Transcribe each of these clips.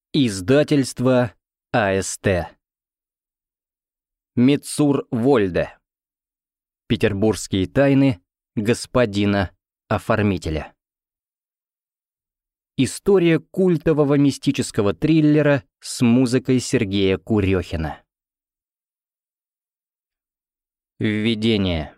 Издательство АСТ. Мицур Вольде. Петербургские тайны господина оформителя. История культового мистического триллера с музыкой Сергея Курехина. Введение.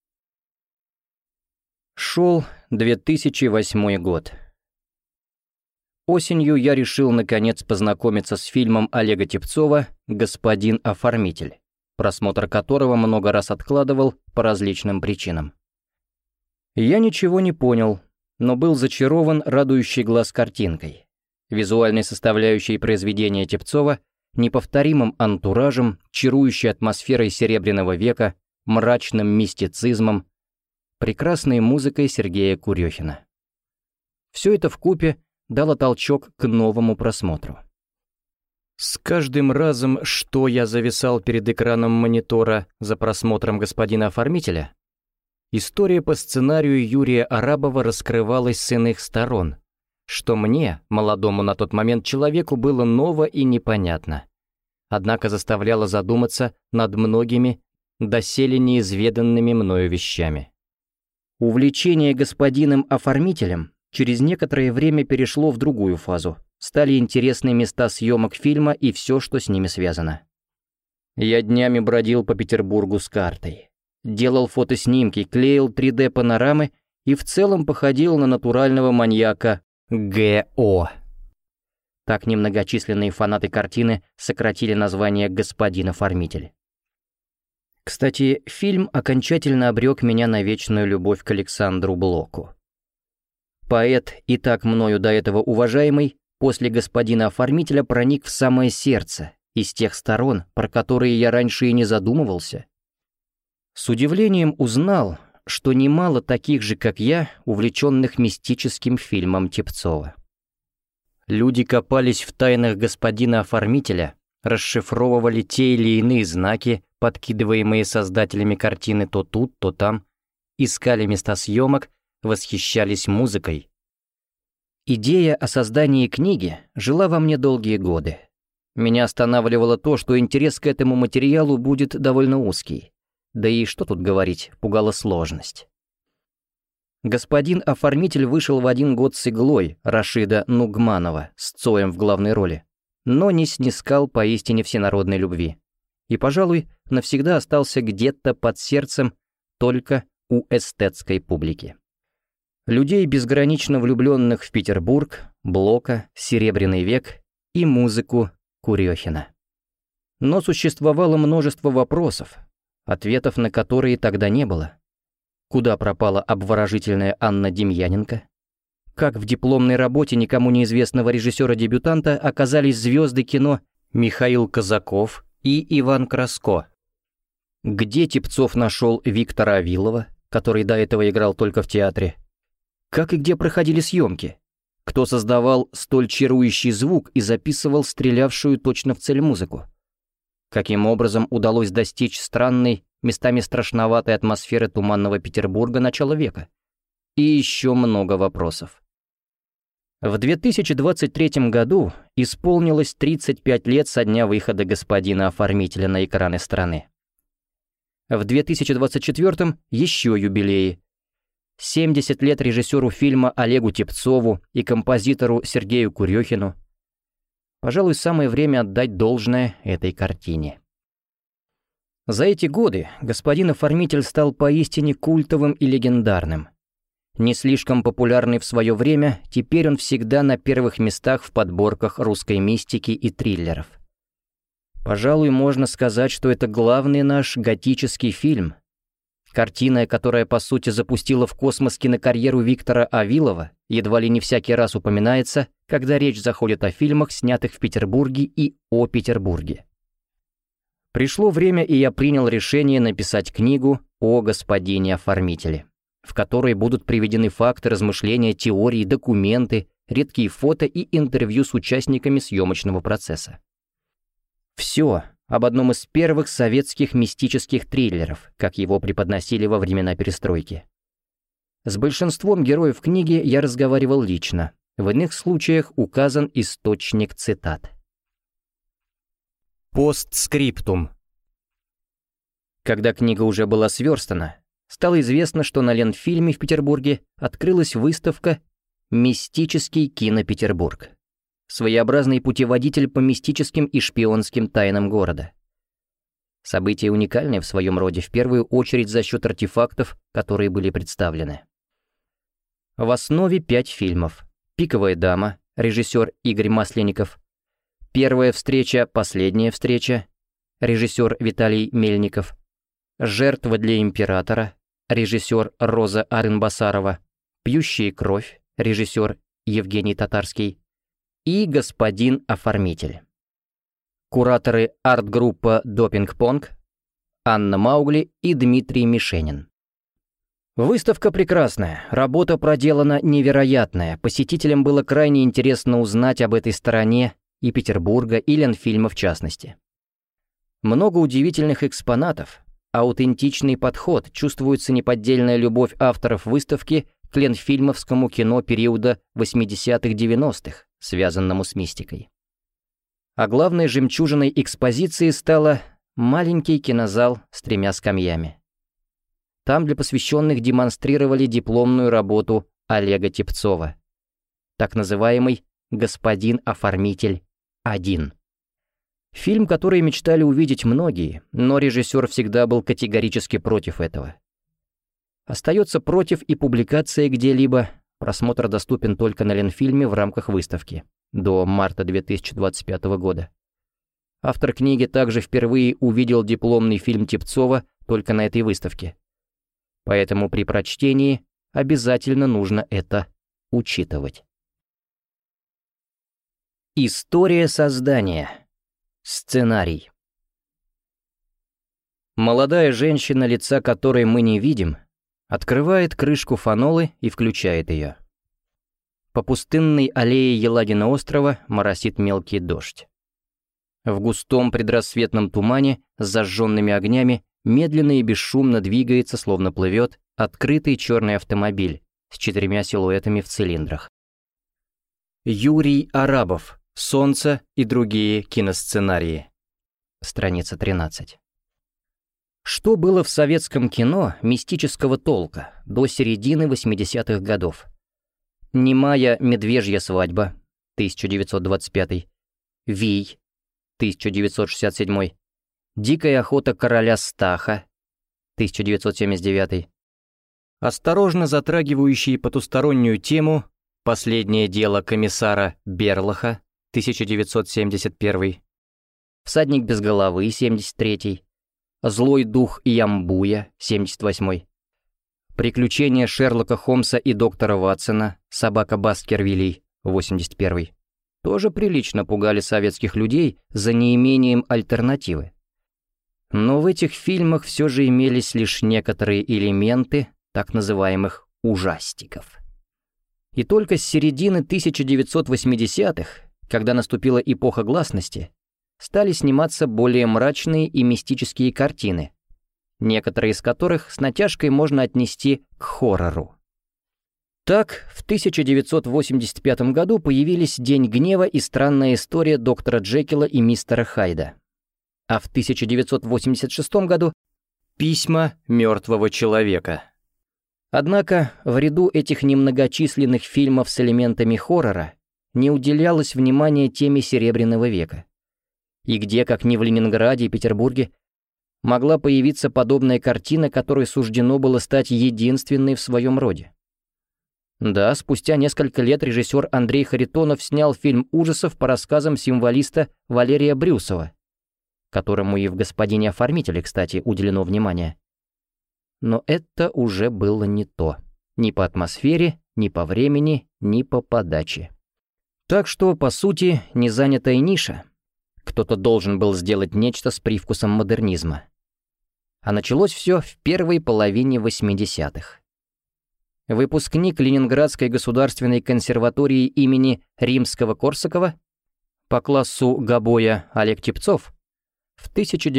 Шел 2008 год. Осенью я решил наконец познакомиться с фильмом Олега Типцова «Господин оформитель», просмотр которого много раз откладывал по различным причинам. Я ничего не понял, но был зачарован радующей глаз картинкой, визуальной составляющей произведения Типцова, неповторимым антуражем, чарующей атмосферой Серебряного века, мрачным мистицизмом, прекрасной музыкой Сергея Курехина. Все это вкупе дало толчок к новому просмотру. С каждым разом, что я зависал перед экраном монитора за просмотром господина оформителя, история по сценарию Юрия Арабова раскрывалась с иных сторон, что мне, молодому на тот момент человеку, было ново и непонятно, однако заставляло задуматься над многими доселе неизведанными мною вещами. Увлечение господином оформителем через некоторое время перешло в другую фазу. Стали интересны места съемок фильма и все, что с ними связано. Я днями бродил по Петербургу с картой. Делал фотоснимки, клеил 3D-панорамы и в целом походил на натурального маньяка Г.О. Так немногочисленные фанаты картины сократили название «Господин оформитель». Кстати, фильм окончательно обрек меня на вечную любовь к Александру Блоку. Поэт, и так мною до этого уважаемый, после господина оформителя проник в самое сердце, из тех сторон, про которые я раньше и не задумывался. С удивлением узнал, что немало таких же, как я, увлеченных мистическим фильмом Типцова. Люди копались в тайнах господина оформителя, расшифровывали те или иные знаки, подкидываемые создателями картины то тут, то там, искали места съемок, восхищались музыкой. Идея о создании книги жила во мне долгие годы. Меня останавливало то, что интерес к этому материалу будет довольно узкий. Да и что тут говорить, пугала сложность. Господин оформитель вышел в один год с иглой Рашида Нугманова с Цоем в главной роли, но не снискал поистине всенародной любви. И, пожалуй, навсегда остался где-то под сердцем только у эстетской публики. Людей, безгранично влюбленных в Петербург, Блока, Серебряный век и музыку Курехина. Но существовало множество вопросов, ответов на которые тогда не было. Куда пропала обворожительная Анна Демьяненко? Как в дипломной работе никому неизвестного режиссера-дебютанта оказались звезды кино Михаил Казаков и Иван Краско? Где Типцов нашел Виктора Авилова, который до этого играл только в театре? Как и где проходили съемки? Кто создавал столь чарующий звук и записывал стрелявшую точно в цель музыку? Каким образом удалось достичь странной, местами страшноватой атмосферы туманного Петербурга начала века? И еще много вопросов. В 2023 году исполнилось 35 лет со дня выхода господина оформителя на экраны страны. В 2024 еще юбилеи. 70 лет режиссеру фильма Олегу Типцову и композитору Сергею Курехину. Пожалуй, самое время отдать должное этой картине. За эти годы господин оформитель стал поистине культовым и легендарным. Не слишком популярный в свое время, теперь он всегда на первых местах в подборках русской мистики и триллеров. Пожалуй, можно сказать, что это главный наш готический фильм. Картина, которая по сути запустила в космос кинокарьеру Виктора Авилова, едва ли не всякий раз упоминается, когда речь заходит о фильмах, снятых в Петербурге и о Петербурге. Пришло время, и я принял решение написать книгу о господине оформителе, в которой будут приведены факты, размышления, теории, документы, редкие фото и интервью с участниками съемочного процесса. Все об одном из первых советских мистических триллеров, как его преподносили во времена перестройки. С большинством героев книги я разговаривал лично, В иных случаях указан источник цитат. Постскриптум. Когда книга уже была сверстана, стало известно, что на Ленфильме в Петербурге открылась выставка «Мистический кино-Петербург». Своеобразный путеводитель по мистическим и шпионским тайнам города. Событие уникальное в своем роде, в первую очередь за счет артефактов, которые были представлены. В основе 5 фильмов. «Пиковая дама», режиссер Игорь Масленников. «Первая встреча, последняя встреча», режиссер Виталий Мельников. «Жертва для императора», режиссер Роза Арынбасарова. «Пьющие кровь», режиссер Евгений Татарский. И «Господин оформитель». Кураторы арт-группа «Допинг-понг», Анна Маугли и Дмитрий Мишенин. Выставка прекрасная, работа проделана невероятная, посетителям было крайне интересно узнать об этой стороне и Петербурга, и Ленфильма в частности. Много удивительных экспонатов, аутентичный подход, чувствуется неподдельная любовь авторов выставки к ленфильмовскому кино периода 80-х-90-х, связанному с мистикой. А главной жемчужиной экспозиции стала маленький кинозал с 3 скамьями. Там для посвященных демонстрировали дипломную работу Олега Тепцова, так называемый «Господин оформитель 1». Фильм, который мечтали увидеть многие, но режиссер всегда был категорически против этого. Остается против и публикация где-либо, просмотр доступен только на Ленфильме в рамках выставки до марта 2025 года. Автор книги также впервые увидел дипломный фильм Тепцова только на этой выставке. Поэтому при прочтении обязательно нужно это учитывать. История создания. Сценарий. Молодая женщина, лица которой мы не видим, открывает крышку фанолы и включает ее. По пустынной аллее Елагина острова моросит мелкий дождь. В густом предрассветном тумане с зажженными огнями медленно и бесшумно двигается, словно плывет, открытый черный автомобиль с 4 силуэтами в цилиндрах. Юрий Арабов. «Солнце и другие киносценарии». Страница 13. Что было в советском кино мистического толка до середины 80-х годов? «Немая медвежья свадьба» 1925, «Вий» 1967, «Дикая охота короля Стаха» 1979, осторожно затрагивающие потустороннюю тему «Последнее дело комиссара Берлаха» 1971, «Всадник без головы» 73, «Злой дух Ямбуя» 78, «Приключения Шерлока Холмса и доктора Ватсона. Собака Баскервилей» 81. Тоже прилично пугали советских людей за неимением альтернативы. Но в этих фильмах все же имелись лишь некоторые элементы так называемых ужастиков. И только с середины 1980-х, когда наступила эпоха гласности, стали сниматься более мрачные и мистические картины, некоторые из которых с натяжкой можно отнести к хоррору. Так, в 1985 году появились «День гнева» и «Странная история доктора Джекила и мистера Хайда», а в 1986 году «Письма мертвого человека». Однако в ряду этих немногочисленных фильмов с элементами хоррора не уделялось внимания теме Серебряного века. И где, как ни в Ленинграде и Петербурге, могла появиться подобная картина, которой суждено было стать единственной в своем роде. Да, спустя несколько лет режиссер Андрей Харитонов снял фильм ужасов по рассказам символиста Валерия Брюсова, которому и в «Господине оформителе», кстати, уделено внимание. Но это уже было не то. Ни по атмосфере, ни по времени, ни по подаче. Так что, по сути, незанятая ниша. Кто-то должен был сделать нечто с привкусом модернизма. А началось все в первой половине 80-х. Выпускник Ленинградской государственной консерватории имени Римского-Корсакова по классу гобоя Олег Тепцов в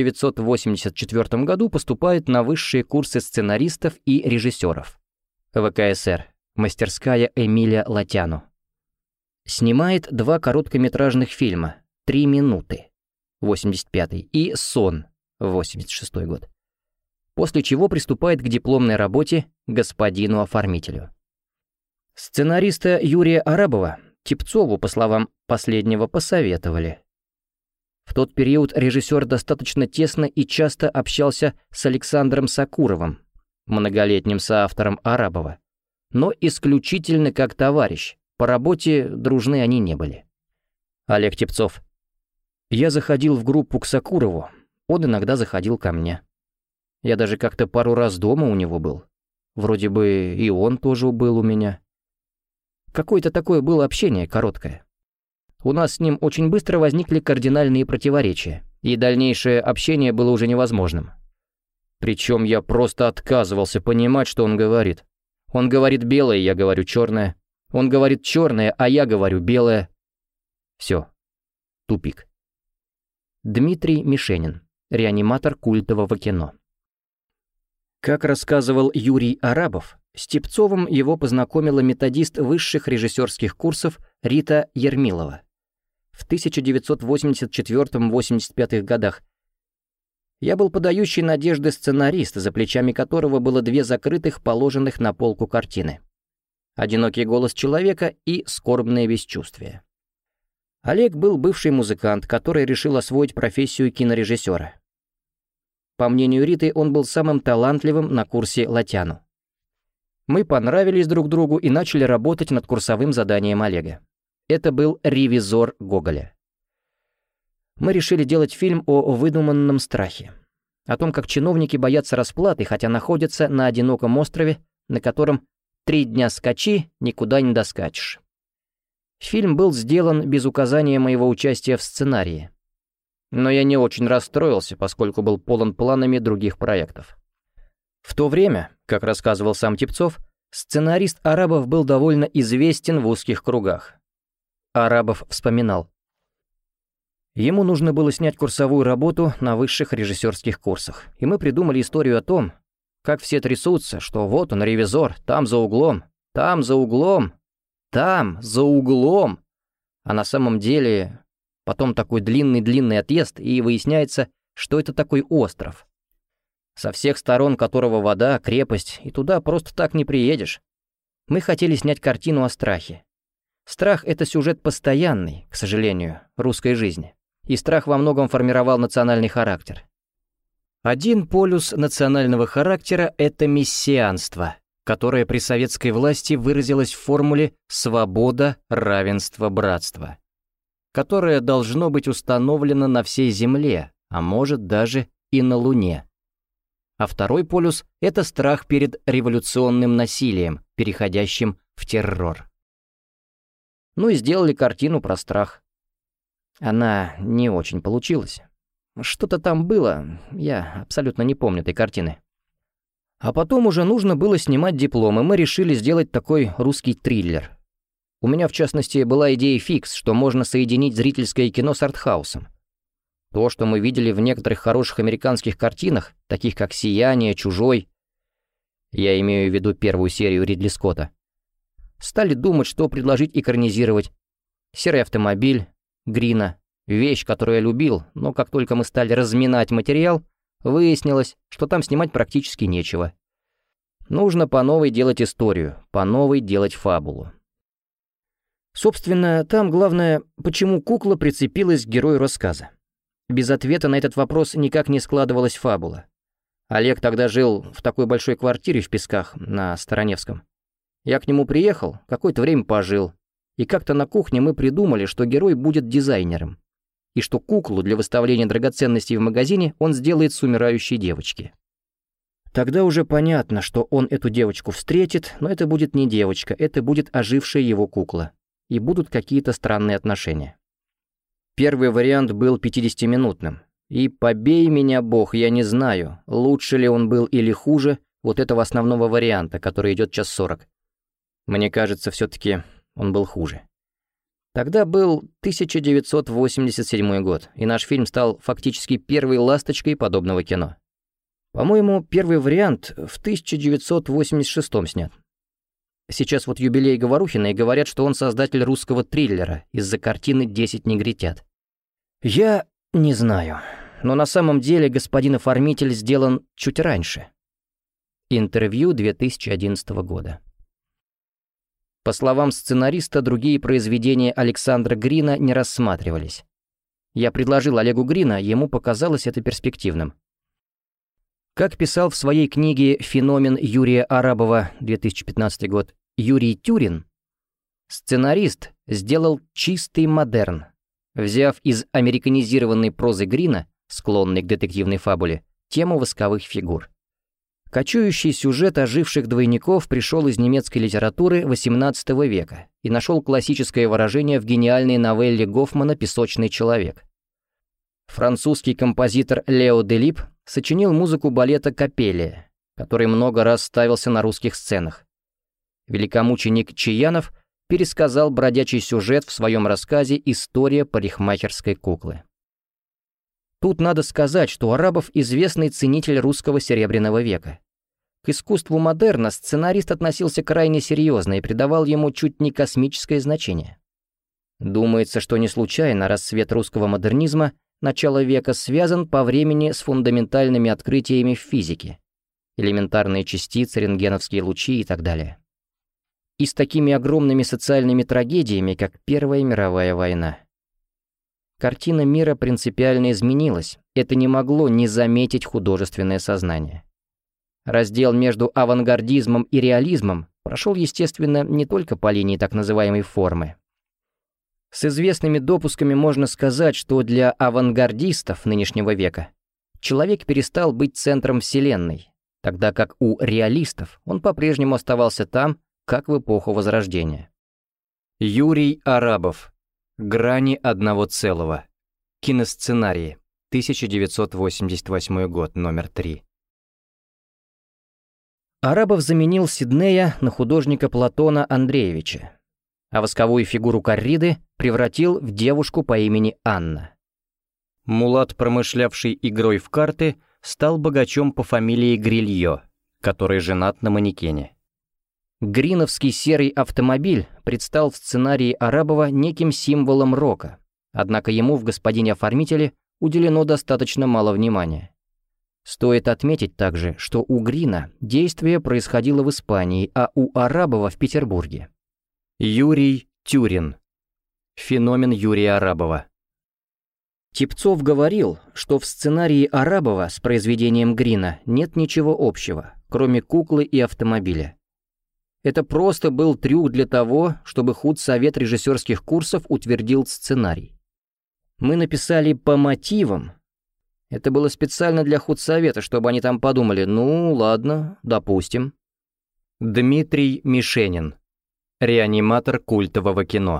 1984 году поступает на высшие курсы сценаристов и режиссеров. ВКСР, мастерская Эмиля Латяну. снимает 2 короткометражных фильма «3 минуты» 85-й и «Сон» 86-й год. После чего приступает к дипломной работе господину оформителю. Сценариста Юрия Арабова Типцову, по словам последнего, посоветовали. В тот период режиссер достаточно тесно и часто общался с Александром Сакуровым, многолетним соавтором Арабова, но исключительно как товарищ, по работе дружны они не были. Олег Типцов. Я заходил в группу к Сакурову, он иногда заходил ко мне. Я даже как-то пару раз дома у него был. Вроде бы и он тоже был у меня. Какое-то такое было общение короткое. У нас с ним очень быстро возникли кардинальные противоречия, и дальнейшее общение было уже невозможным. Причем я просто отказывался понимать, что он говорит. Он говорит белое, я говорю черное. Он говорит черное, а я говорю белое. Все. Тупик. Дмитрий Мишенин, реаниматор культового кино. Как рассказывал Юрий Арабов, с Типцовым его познакомила методист высших режиссерских курсов Рита Ермилова в 1984-85 годах. Я был подающий надежды сценарист, за плечами которого было 2 закрытых, положенных на полку картины. «Одинокий голос человека» и «Скорбное бесчувствие». Олег был бывший музыкант, который решил освоить профессию кинорежиссера. По мнению Риты, он был самым талантливым на курсе Латяну. Мы понравились друг другу и начали работать над курсовым заданием Олега. Это был «Ревизор Гоголя». Мы решили делать фильм о выдуманном страхе. О том, как чиновники боятся расплаты, хотя находятся на одиноком острове, на котором 3 дня скачи, никуда не доскачешь. Фильм был сделан без указания моего участия в сценарии. Но я не очень расстроился, поскольку был полон планами других проектов. В то время, как рассказывал сам Типцов, сценарист Арабов был довольно известен в узких кругах. Арабов вспоминал. Ему нужно было снять курсовую работу на высших режиссерских курсах, и мы придумали историю о том, как все трясутся, что вот он, ревизор, там за углом, там за углом, там за углом, а на самом деле... Потом такой длинный-длинный отъезд, и выясняется, что это такой остров. Со всех сторон которого вода, крепость, и туда просто так не приедешь. Мы хотели снять картину о страхе. Страх — это сюжет постоянный, к сожалению, русской жизни. И страх во многом формировал национальный характер. Один полюс национального характера — это мессианство, которое при советской власти выразилось в формуле «свобода, равенство, братство», которое должно быть установлено на всей Земле, а может даже и на Луне. А второй полюс — это страх перед революционным насилием, переходящим в террор. Ну и сделали картину про страх. Она не очень получилась. Что-то там было, я абсолютно не помню этой картины. А потом уже нужно было снимать диплом, и мы решили сделать такой русский триллер. У меня, в частности, была идея фикс, что можно соединить зрительское кино с артхаусом. То, что мы видели в некоторых хороших американских картинах, таких как «Сияние», «Чужой», я имею в виду первую серию Ридли Скотта, стали думать, что предложить экранизировать. «Серый автомобиль», Грина, вещь, которую я любил, но как только мы стали разминать материал, выяснилось, что там снимать практически нечего. Нужно по новой делать историю, по новой делать фабулу. Собственно, там главное, почему кукла прицепилась к герою рассказа. Без ответа на этот вопрос никак не складывалась фабула. Олег тогда жил в такой большой квартире в Песках, на Староневском. Я к нему приехал, какое-то время пожил, и как-то на кухне мы придумали, что герой будет дизайнером, и что куклу для выставления драгоценностей в магазине он сделает с умирающей девочки. Тогда уже понятно, что он эту девочку встретит, но это будет не девочка, это будет ожившая его кукла. И будут какие-то странные отношения. Первый вариант был 50-минутным. И побей меня Бог, я не знаю, лучше ли он был или хуже вот этого основного варианта, который идет 1:40. Мне кажется, все-таки он был хуже. Тогда был 1987 год, и наш фильм стал фактически первой ласточкой подобного кино. По-моему, первый вариант в 1986 снят. Сейчас вот юбилей Говорухина, и говорят, что он создатель русского триллера из-за картины «10 негритят». Я не знаю, но на самом деле господин оформитель сделан чуть раньше. Интервью 2011 года. По словам сценариста, другие произведения Александра Грина не рассматривались. Я предложил Олегу Грина, ему показалось это перспективным. Как писал в своей книге «Феномен Юрия Арабова», 2015 год, Юрий Тюрин, сценарист сделал чистый модерн, взяв из американизированной прозы Грина, склонной к детективной фабуле, тему восковых фигур. Кочующий сюжет оживших двойников пришел из немецкой литературы XVIII века и нашел классическое выражение в гениальной новелле Гофмана «Песочный человек». Французский композитор Лео Делиб сочинил музыку балета «Капеллия», который много раз ставился на русских сценах. Великомученик Чаянов пересказал бродячий сюжет в своем рассказе «История парикмахерской куклы». Тут надо сказать, что Арабов известный ценитель русского серебряного века. К искусству модерна сценарист относился крайне серьезно и придавал ему чуть не космическое значение. Думается, что не случайно расцвет русского модернизма начала века связан по времени с фундаментальными открытиями в физике, элементарные частицы, рентгеновские лучи и так далее. И с такими огромными социальными трагедиями, как Первая мировая война. Картина мира принципиально изменилась, это не могло не заметить художественное сознание. Раздел между авангардизмом и реализмом прошел, естественно, не только по линии так называемой формы. С известными допусками можно сказать, что для авангардистов нынешнего века человек перестал быть центром Вселенной, тогда как у реалистов он по-прежнему оставался там, как в эпоху Возрождения. Юрий Арабов. «Грани одного целого». Киносценарии. 1988 год, номер 3. Арабов заменил Сиднея на художника Платона Андреевича, а восковую фигуру Корриды превратил в девушку по имени Анна. Мулат, промышлявший игрой в карты, стал богачом по фамилии Грильё, который женат на манекене. Гриновский серый автомобиль предстал в сценарии Арабова неким символом рока, однако ему в «Господине оформителе» уделено достаточно мало внимания. Стоит отметить также, что у Грина действие происходило в Испании, а у Арабова в Петербурге. Юрий Тюрин. Феномен Юрия Арабова. Типцов говорил, что в сценарии Арабова с произведением Грина нет ничего общего, кроме куклы и автомобиля. Это просто был трюк для того, чтобы худсовет режиссерских курсов утвердил сценарий. Мы написали по мотивам. Это было специально для худсовета, чтобы они там подумали, ну ладно, допустим. Дмитрий Мишенин. Реаниматор культового кино.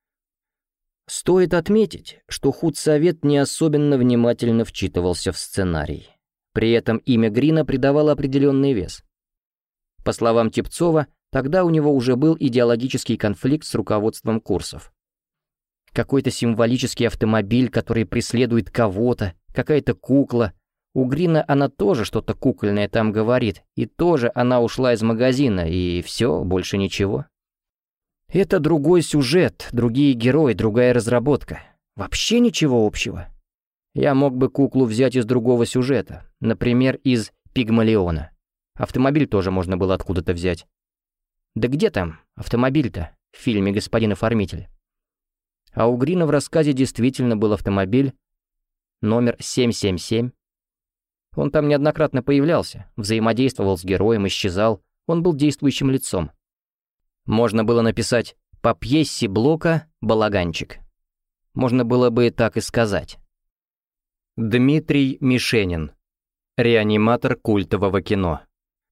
Стоит отметить, что худсовет не особенно внимательно вчитывался в сценарий. При этом имя Грина придавало определенный вес. По словам Типцова, тогда у него уже был идеологический конфликт с руководством курсов. Какой-то символический автомобиль, который преследует кого-то, какая-то кукла. У Грина она тоже что-то кукольное там говорит, и тоже она ушла из магазина, и все, больше ничего. Это другой сюжет, другие герои, другая разработка. Вообще ничего общего. Я мог бы куклу взять из другого сюжета, например, из «Пигмалиона». Автомобиль тоже можно было откуда-то взять. Да где там автомобиль-то в фильме «Господин оформитель»? А у Грина в рассказе действительно был автомобиль, номер 777. Он там неоднократно появлялся, взаимодействовал с героем, исчезал, он был действующим лицом. Можно было написать «по пьесе Блока «Балаганчик». Можно было бы так и сказать. Дмитрий Мишенин. Реаниматор культового кино.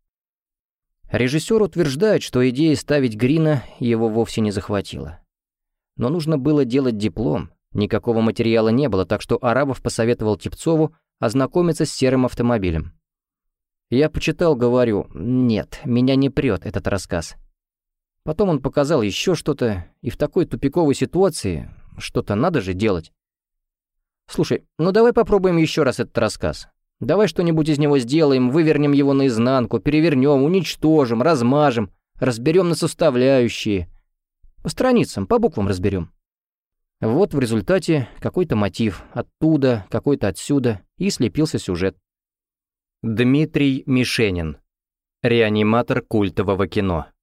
Режиссер утверждает, что идея ставить Грина его вовсе не захватила. Но нужно было делать диплом, никакого материала не было, так что Арабов посоветовал Типцову ознакомиться с серым автомобилем. Я почитал, говорю, нет, меня не прет этот рассказ. Потом он показал еще что-то, и в такой тупиковой ситуации что-то надо же делать. Слушай, ну давай попробуем еще раз этот рассказ. Давай что-нибудь из него сделаем, вывернем его наизнанку, перевернем, уничтожим, размажем, разберем на составляющие. По страницам, по буквам разберем. Вот в результате какой-то мотив оттуда, какой-то отсюда, и слепился сюжет. Дмитрий Мишенин. Реаниматор культового кино.